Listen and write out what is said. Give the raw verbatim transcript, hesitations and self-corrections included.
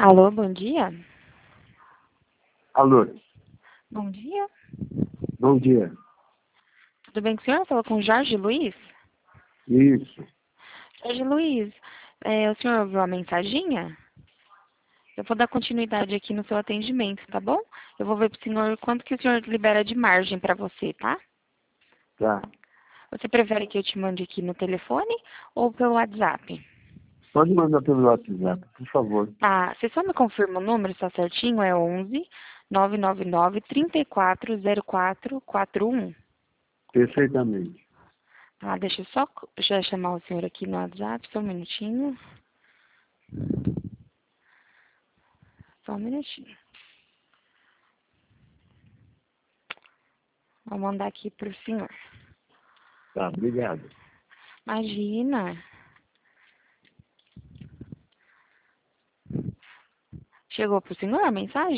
Alô, bom dia? Alô, Bom dia. bom dia. Tudo bem com o senhor? Falou com o Jorge Luiz? Isso, Jorge Luiz, é, o senhor ouviu a mensaginha? Eu vou dar continuidade aqui no seu atendimento, tá bom? Eu vou ver pro senhor quanto que o senhor libera de margem para você, tá? tá. Você prefere que eu te mande aqui no telefone ou pelo WhatsApp? Pode mandar pelo WhatsApp, por favor. Tá, você só me confirma o número, está certinho? É onze, nove nove nove, trinta e quatro, zero quatro quatro um. Perfeitamente. Tá, deixa eu só já chamar o senhor aqui no WhatsApp, só um minutinho. Só um minutinho. Vou mandar aqui pro senhor. Tá, obrigado. Imagina. Chegou pro senhor a mensagem?